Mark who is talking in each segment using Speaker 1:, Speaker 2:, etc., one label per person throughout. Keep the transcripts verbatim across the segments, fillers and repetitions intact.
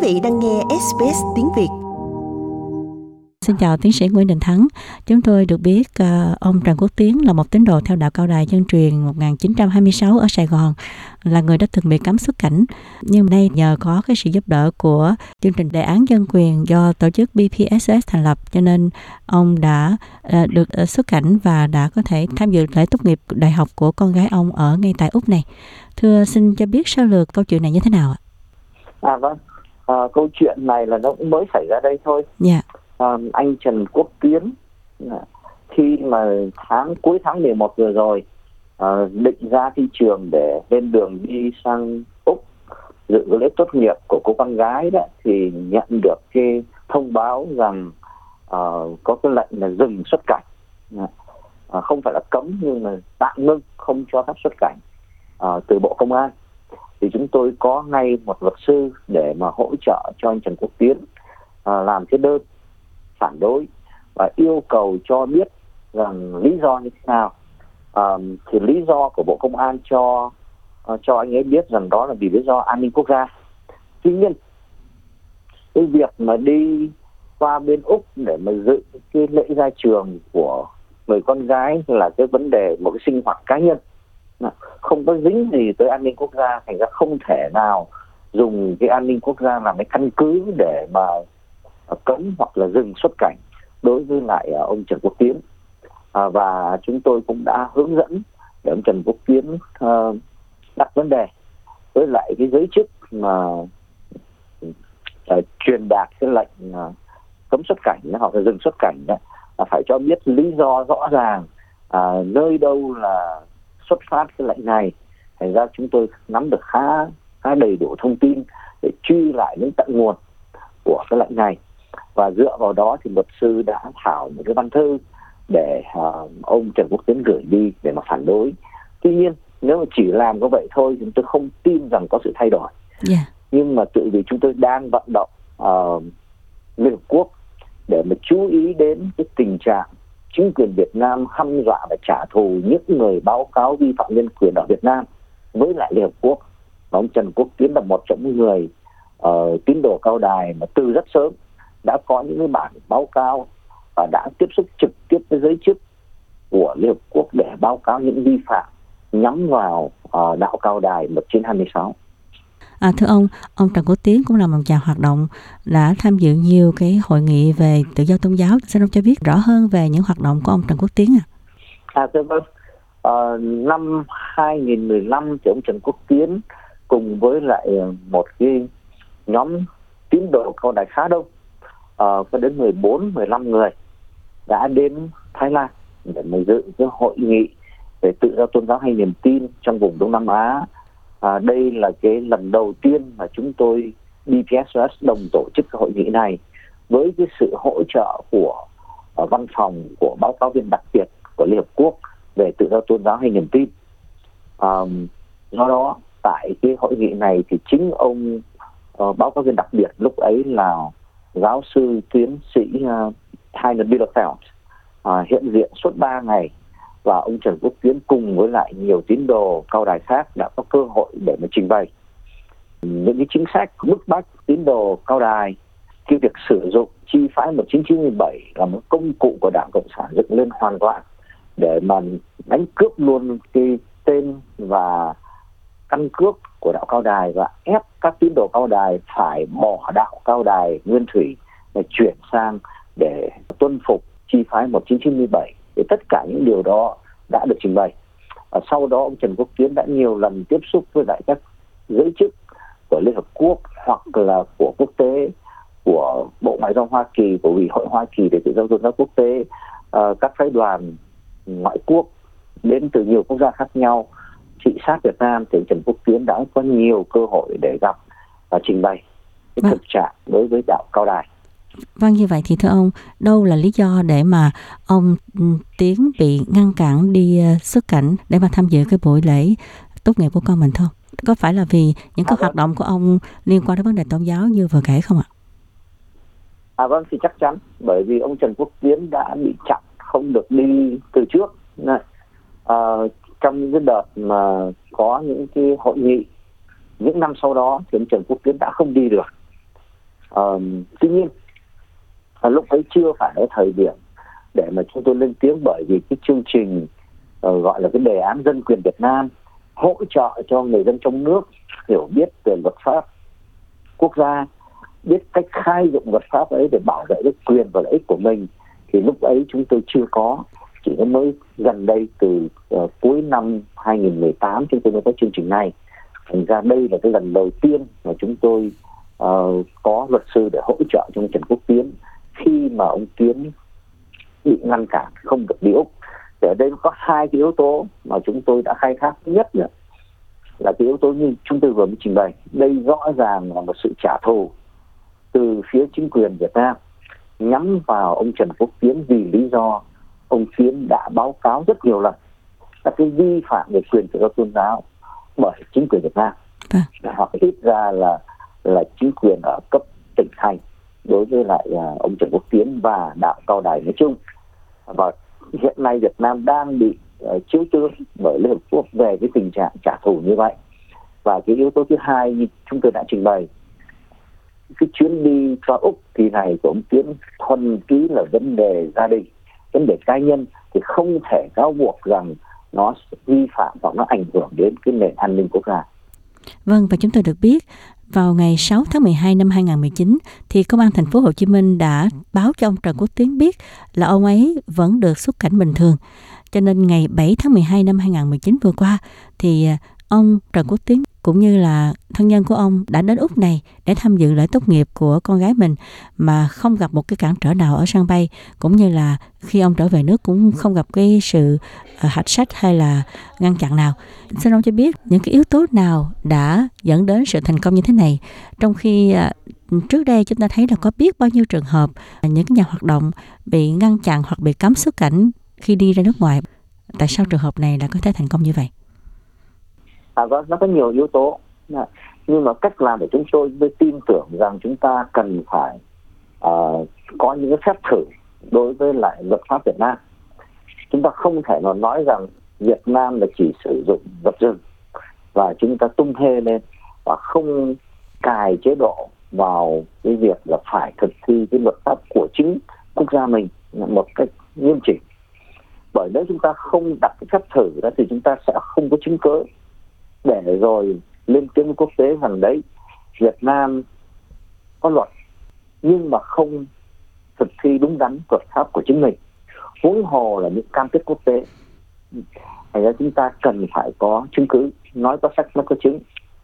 Speaker 1: vị đang nghe ét bê ét tiếng Việt.
Speaker 2: Xin chào tiến sĩ Nguyễn Đình Thắng. Chúng tôi được biết uh, ông Trần Quốc Tiến là một tín đồ theo đạo Cao Đài Chân truyền một nghìn chín trăm hai mươi sáu ở Sài Gòn, là người đã từng bị cấm xuất cảnh. Nhưng nay nhờ có cái sự giúp đỡ của chương trình đề án dân quyền do tổ chức bê pê ét ét thành lập, cho nên ông đã uh, được uh, xuất cảnh và đã có thể tham dự lễ tốt nghiệp đại học của con gái ông ở ngay tại Úc này. Thưa, xin cho biết sơ lược câu chuyện này như thế nào ạ?
Speaker 3: À vâng, à, câu chuyện này là nó cũng mới xảy ra đây thôi.
Speaker 2: Dạ. Yeah.
Speaker 3: À, anh Trần Quốc Tiến khi mà tháng cuối tháng mười một vừa rồi à, định ra thi trường để lên đường đi sang Úc dự lễ tốt nghiệp của cô con gái đó, thì nhận được cái thông báo rằng à, có cái lệnh là dừng xuất cảnh, à, không phải là cấm nhưng mà tạm ngưng, không cho phép xuất cảnh à, từ Bộ Công an. Thì chúng tôi có ngay một luật sư để mà hỗ trợ cho anh Trần Quốc Tiến à, làm cái đơn phản đối và yêu cầu cho biết rằng lý do như thế nào. À, thì lý do của Bộ Công an cho uh, cho anh ấy biết rằng đó là vì lý do an ninh quốc gia. Tuy nhiên cái việc mà đi qua bên Úc để mà dự cái lễ ra trường của người con gái là cái vấn đề một cái sinh hoạt cá nhân, không có dính gì tới an ninh quốc gia, thành ra không thể nào dùng cái an ninh quốc gia làm cái căn cứ để mà cấm hoặc là dừng xuất cảnh đối với lại ông Trần Quốc Tiến. À, và chúng tôi cũng đã hướng dẫn để ông Trần Quốc Tiến uh, đặt vấn đề với lại cái giới chức mà uh, truyền đạt cái lệnh uh, cấm xuất cảnh hoặc là dừng xuất cảnh đó, là phải cho biết lý do rõ ràng, uh, nơi đâu là xuất phát cái lệnh này. Thành ra chúng tôi nắm được khá khá đầy đủ thông tin để truy lại đến tận nguồn của cái lệnh này, và dựa vào đó thì luật sư đã thảo một cái văn thư để uh, ông Trần Quốc Tiến gửi đi để mà phản đối. Tuy nhiên nếu mà chỉ làm có vậy thôi chúng tôi không tin rằng có sự thay đổi. Yeah. Nhưng mà tự vì chúng tôi đang vận động uh, Liên Hợp Quốc để mà chú ý đến cái tình trạng chính quyền Việt Nam hăm dọa và trả thù những người báo cáo vi phạm nhân quyền ở Việt Nam với lại Liên Hợp Quốc. Và ông Trần Quốc Tiến là một trong những người uh, tín đồ Cao Đài mà từ rất sớm đã có những cái bản báo cáo và đã tiếp xúc trực tiếp với giới chức của Liên Hợp Quốc để báo cáo những vi phạm nhắm vào uh, đạo Cao Đài một chín hai sáu.
Speaker 2: À, thưa ông, ông Trần Quốc Tiến cũng là một nhà hoạt động đã tham dự nhiều cái hội nghị về tự do tôn giáo. Xin ông cho biết rõ hơn về những hoạt động của ông Trần Quốc Tiến ạ?
Speaker 3: À, thưa vâng, à, năm hai nghìn mười lăm thì ông Trần Quốc Tiến cùng với lại một cái nhóm tín đồ Cao Đài khá đông, à, có đến mười bốn mười lăm người đã đến Thái Lan để mà dự cái hội nghị về tự do tôn giáo hay niềm tin trong vùng Đông Nam Á. À, đây là cái lần đầu tiên mà chúng tôi bê pê ét ét đồng tổ chức cái hội nghị này với cái sự hỗ trợ của uh, văn phòng của báo cáo viên đặc biệt của Liên Hợp Quốc về tự do tôn giáo hay niềm tin. Um, do đó tại cái hội nghị này thì chính ông uh, báo cáo viên đặc biệt lúc ấy là giáo sư tiến sĩ uh, Heiner Bielefeld uh, hiện diện suốt ba ngày. Và ông Trần Quốc Tiến cùng với lại nhiều tín đồ Cao Đài khác đã có cơ hội để mà trình bày những cái chính sách bức bách tín đồ Cao Đài. Cái việc sử dụng chi phái một chín chín bảy là một công cụ của Đảng Cộng sản dựng lên hoàn toàn để mà đánh cướp luôn cái tên và căn cước của đạo Cao Đài và ép các tín đồ Cao Đài phải bỏ đạo Cao Đài nguyên thủy để chuyển sang để tuân phục chi phái một chín chín bảy. Thì tất cả những điều đó đã được trình bày. À, sau đó ông Trần Quốc Tiến đã nhiều lần tiếp xúc với lại các giới chức của Liên Hợp Quốc hoặc là của quốc tế, của Bộ Ngoại giao Hoa Kỳ, của Ủy hội Hoa Kỳ về tự do tôn giáo quốc tế, à, các phái đoàn ngoại quốc đến từ nhiều quốc gia khác nhau thị sát Việt Nam. Thì Trần Quốc Tiến đã có nhiều cơ hội để gặp và trình bày cái thực trạng đối với đạo Cao Đài.
Speaker 2: Vâng, như vậy thì thưa ông, đâu là lý do để mà ông Tiến bị ngăn cản đi xuất cảnh để mà tham dự cái buổi lễ tốt nghiệp của con mình không? Có phải là vì những cái à, hoạt vâng. động của ông liên quan đến vấn đề tôn giáo như vừa kể không ạ?
Speaker 3: À vâng, thì chắc chắn. Bởi vì ông Trần Quốc Tiến đã bị chặn không được đi từ trước. Này, à, trong những cái đợt mà có những cái hội nghị những năm sau đó thì ông Trần Quốc Tiến đã không đi được. Uh, tuy nhiên à, lúc ấy chưa phải là thời điểm để mà chúng tôi lên tiếng, bởi vì cái chương trình uh, gọi là cái đề án dân quyền Việt Nam hỗ trợ cho người dân trong nước hiểu biết về luật pháp quốc gia, biết cách khai dụng luật pháp ấy để bảo vệ cái quyền và lợi ích của mình, thì lúc ấy chúng tôi chưa có. Chỉ có mới gần đây từ uh, cuối năm hai nghìn không trăm mười tám chúng tôi mới có chương trình này. Thành ra đây là cái lần đầu tiên mà chúng tôi uh, có luật sư để hỗ trợ cho ông Trần Quốc Tiến khi mà ông Tiến bị ngăn cản không được đi Úc. Thì ở đây có hai cái yếu tố mà chúng tôi đã khai thác. Thứ nhất nữa là cái yếu tố như chúng tôi vừa mới trình bày, đây rõ ràng là một sự trả thù từ phía chính quyền Việt Nam nhắm vào ông Trần Quốc Tiến, vì lý do ông Tiến đã báo cáo rất nhiều lần các cái vi phạm về quyền tự do tôn giáo bởi chính quyền Việt Nam, à. hoặc ít ra là là chính quyền ở cấp tỉnh thành đối với lại uh, ông Trần Quốc Tiến và đạo Cao Đài nói chung. Và hiện nay Việt Nam đang bị uh, chiếu tướng bởi Liên Hợp Quốc về cái tình trạng trả thù như vậy. Và cái yếu tố thứ hai như chúng tôi đã trình bày, cái chuyến đi cho Úc kỳ này của ông Tiến thuần túy là vấn đề gia đình, vấn đề cá nhân, thì không thể cáo buộc rằng nó vi phạm hoặc nó ảnh hưởng đến cái nền an ninh quốc gia.
Speaker 2: Vâng, và chúng tôi được biết vào ngày sáu tháng mười hai năm hai nghìn không trăm mười chín thì Công an thành phố Hồ Chí Minh đã báo cho ông Trần Quốc Tiến biết là ông ấy vẫn được xuất cảnh bình thường. Cho nên ngày bảy tháng mười hai năm hai nghìn không trăm mười chín vừa qua thì ông Trần Quốc Tiến cũng như là thân nhân của ông đã đến Úc này để tham dự lễ tốt nghiệp của con gái mình mà không gặp một cái cản trở nào ở sân bay, cũng như là khi ông trở về nước cũng không gặp cái sự hạch sách hay là ngăn chặn nào. Xin ông cho biết những cái yếu tố nào đã dẫn đến sự thành công như thế này, trong khi trước đây chúng ta thấy là có biết bao nhiêu trường hợp những cái nhà hoạt động bị ngăn chặn hoặc bị cấm xuất cảnh khi đi ra nước ngoài. Tại sao trường hợp này lại có thể thành công như vậy?
Speaker 3: À vâng, nó có nhiều yếu tố. Nhưng mà cách làm để chúng tôi mới tin tưởng rằng chúng ta cần phải uh, có những cái phép thử đối với lại luật pháp Việt Nam. Chúng ta không thể nào nói rằng Việt Nam là chỉ sử dụng luật rừng và chúng ta tung hê lên và không cài chế độ vào cái việc là phải thực thi cái luật pháp của chính quốc gia mình một cách nghiêm chỉnh. Bởi nếu chúng ta không đặt cái phép thử đó thì chúng ta sẽ không có chứng cứ để rồi lên tiếng với quốc tế rằng đấy, Việt Nam có luật nhưng mà không thực thi đúng đắn luật pháp của chính mình, huống hồ là những cam kết quốc tế. Thành ra chúng ta cần phải có chứng cứ, nói có sách nó có chứng.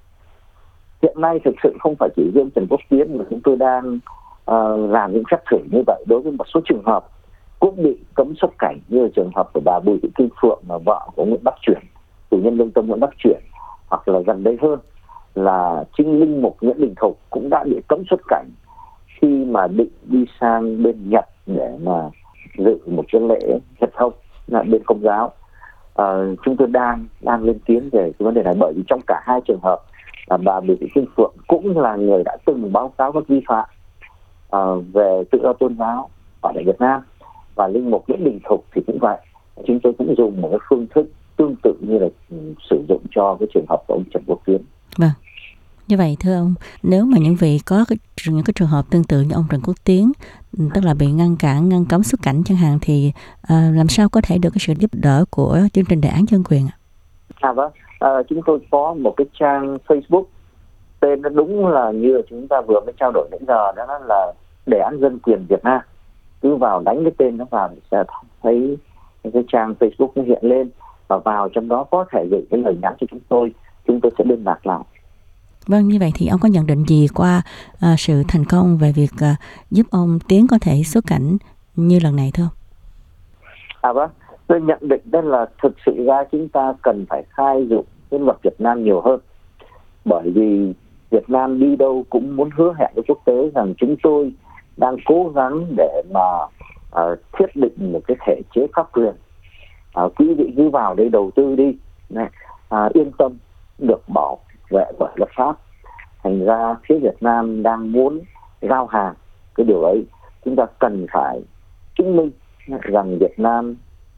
Speaker 3: Hiện nay thực sự không phải chỉ riêng Trần Quốc Tiến mà chúng tôi đang uh, làm những phép thử như vậy đối với một số trường hợp cũng bị cấm xuất cảnh, như là trường hợp của bà Bùi Thị Kim Phượng là vợ của Nguyễn Bắc Chuyển, tù nhân lương tâm Nguyễn Bắc Chuyển, hoặc là gần đây hơn là chính linh mục Nguyễn Đình Thục cũng đã bị cấm xuất cảnh khi mà định đi sang bên Nhật để mà dự một cái lễ Nhật Thông là bên Công giáo. À, chúng tôi đang đang lên tiếng về cái vấn đề này, bởi vì trong cả hai trường hợp là bà Bùi Thị Kim Phượng cũng là người đã từng báo cáo các vi phạm à, về tự do tôn giáo ở tại Việt Nam, và linh mục Nguyễn Đình Thục thì cũng vậy. Chúng tôi cũng dùng một cái phương thức tương tự như là sử dụng cho cái trường hợp của ông Trần Quốc Tiến.
Speaker 2: Vâng. Như vậy thưa ông, nếu mà những vị có cái, những cái trường hợp tương tự như ông Trần Quốc Tiến, tức là bị ngăn cản, ngăn cấm xuất cảnh chẳng hạn, thì uh, làm sao có thể được cái sự giúp đỡ của chương trình đề án dân quyền ạ?
Speaker 3: À vâng, à, chúng tôi có một cái trang Facebook tên nó đúng là như là chúng ta vừa mới trao đổi nãy giờ, đó là đề án dân quyền Việt Nam. Cứ vào đánh cái tên nó vào thì sẽ thấy cái trang Facebook nó hiện lên, và vào trong đó có thể gửi cái lời nhắn cho chúng tôi, chúng tôi sẽ liên lạc lại.
Speaker 2: Vâng, như vậy thì ông có nhận định gì qua uh, sự thành công về việc uh, giúp ông Tiến có thể xuất cảnh như lần này thưa ông?
Speaker 3: À vâng, tôi nhận định đó là thực sự ra chúng ta cần phải khai dụng cái luật Việt Nam nhiều hơn. Bởi vì Việt Nam đi đâu cũng muốn hứa hẹn với quốc tế rằng chúng tôi đang cố gắng để mà uh, thiết định một cái thể chế pháp quyền. Uh, quý vị cứ vào đây đầu tư đi, này, uh, yên tâm được bảo vệ bởi luật pháp. Thành ra phía Việt Nam đang muốn giao hàng cái điều ấy. Chúng ta cần phải chứng minh rằng Việt Nam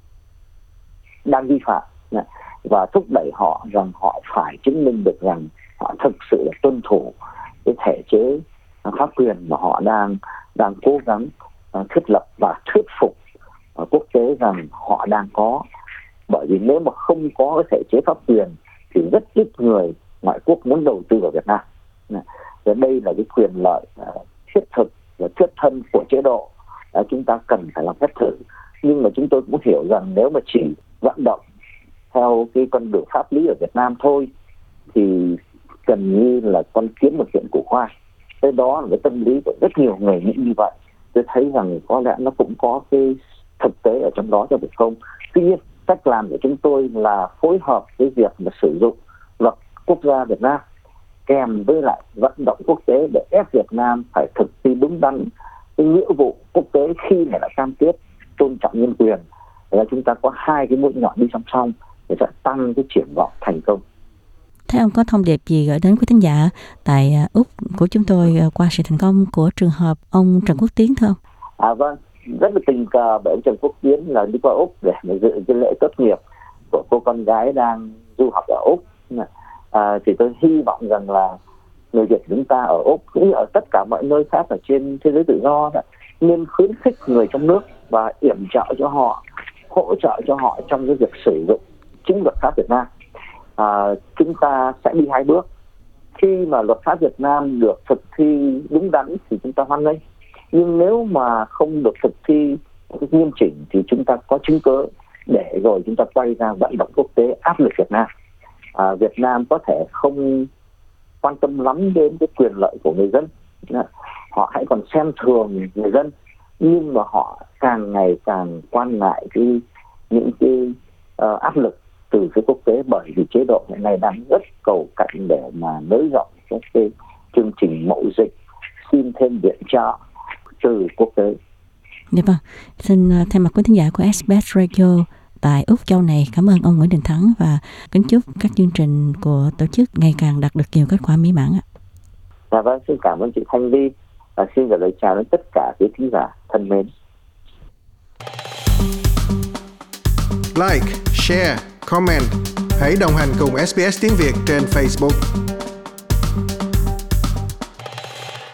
Speaker 3: đang vi phạm và thúc đẩy họ rằng họ phải chứng minh được rằng họ thực sự là tuân thủ cái thể chế pháp quyền mà họ đang đang cố gắng uh, thiết lập và thuyết phục uh, quốc tế rằng họ đang có. Bởi vì nếu mà không có cái thể chế pháp quyền thì rất ít người ngoại quốc muốn đầu tư vào Việt Nam. Và đây là cái quyền lợi uh, thiết thực và thiết thân của chế độ, uh, chúng ta cần phải làm phép thử. Nhưng mà chúng tôi cũng hiểu rằng nếu mà chỉ vận động theo cái con đường pháp lý ở Việt Nam thôi thì gần như là con kiến một chuyện củ khoai. Cái đó là cái tâm lý của rất nhiều người nghĩ như vậy. Tôi thấy rằng có lẽ nó cũng có cái thực tế ở trong đó cho việc không. Tuy nhiên cách làm của chúng tôi là phối hợp với việc mà sử dụng luật quốc gia Việt Nam kèm với lại vận động quốc tế để ép Việt Nam phải thực thi đúng đắn cái nghĩa vụ quốc tế khi mà đã cam kết tôn trọng nhân quyền. Là chúng ta có hai cái mũi nhọn đi song song để sẽ tăng cái triển vọng thành công.
Speaker 2: Thế ông có thông điệp gì gửi đến quý thính giả tại Úc của chúng tôi qua sự thành công của trường hợp ông Trần Quốc Tiến thưa ông?
Speaker 3: À vâng, rất là tình cờ bởi ông Trần Quốc Tiến là đi qua Úc để mà dự cái lễ tốt nghiệp của cô con gái đang du học ở Úc. À, thì tôi hy vọng rằng là người Việt chúng ta ở Úc cũng như ở tất cả mọi nơi khác ở trên thế giới tự do đó, nên khuyến khích người trong nước và yểm trợ cho họ, hỗ trợ cho họ trong cái việc sử dụng chính luật pháp Việt Nam. À, chúng ta sẽ đi hai bước. Khi mà luật pháp Việt Nam được thực thi đúng đắn thì chúng ta hoan nghênh. Nhưng nếu mà không được thực thi nghiêm chỉnh thì chúng ta có chứng cớ để rồi chúng ta quay ra vận động quốc tế áp lực Việt Nam. À, Việt Nam có thể không quan tâm lắm đến cái quyền lợi của người dân, họ hãy còn xem thường người dân, nhưng mà họ càng ngày càng quan ngại cái những cái uh, áp lực từ phía quốc tế, bởi vì chế độ hiện nay đang rất cầu cạnh để mà nới rộng các cái chương trình mậu dịch, xin thêm viện trợ từ quốc tế.
Speaker 2: Dạ vâng, xin thay mặt quý thính giả của ét bê ét Radio tại Úc Châu này, cảm ơn ông Nguyễn Đình Thắng và kính chúc các chương trình của tổ chức ngày càng đạt được nhiều kết quả mỹ mãn ạ.
Speaker 3: Dạ vâng, xin cảm ơn chị Thanh Ly và xin gửi lời chào đến tất cả quý thính giả thân mến.
Speaker 4: Like, share, comment. Hãy đồng hành cùng ét bê ét Tiếng Việt trên Facebook.